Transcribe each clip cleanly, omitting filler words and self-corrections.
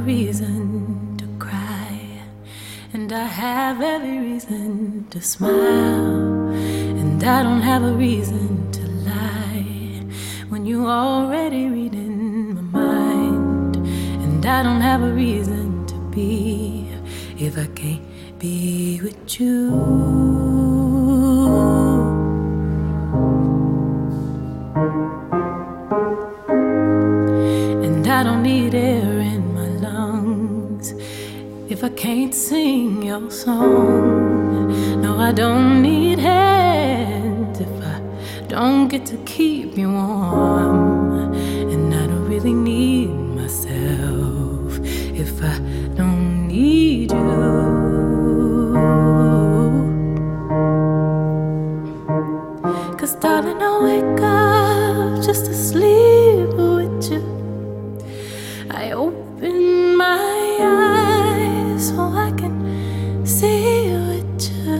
reason to cry, and I have every reason to smile, and I don't have a reason to lie when you already reading my mind. And I don't have a reason to be if I can't be with you. And I don't need air in my lungs if I can't sing your song. No, I don't need hands if I don't get to keep you warm. And I don't really need myself if I don't need you. 'Cause darling, I wake up just to sleep with you. I open my eyes so I can see with you,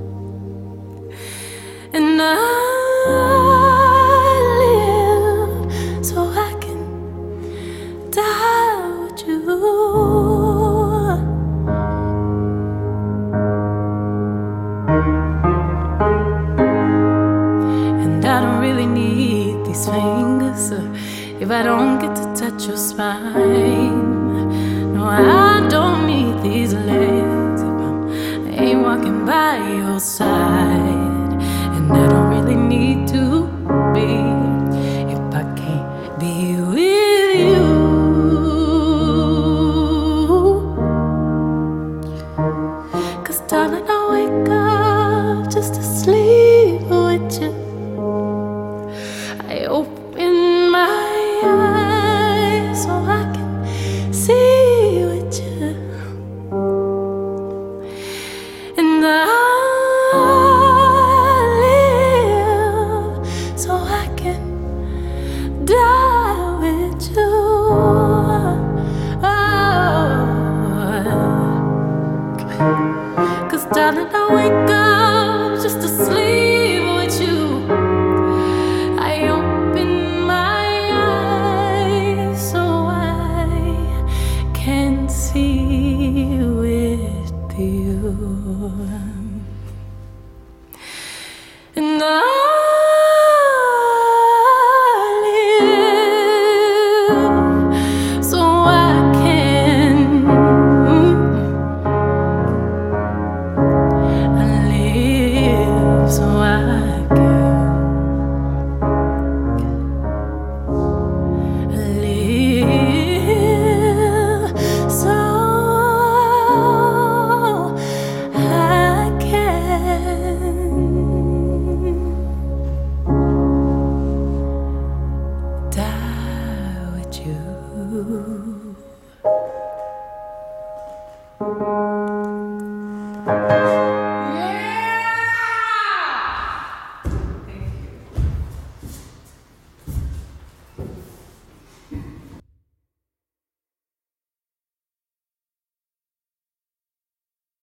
and I live so I can die with you. And I don't really need these fingers if I don't get to touch your spine. No, I don't need these legs if I ain't walking by your side. And I don't really need to be if I can't be with you. 'Cause darling, I wake up just to sleep with you. I open my eyes so I can see with you, and I live so I can die with you. Oh. 'Cause darling, I wake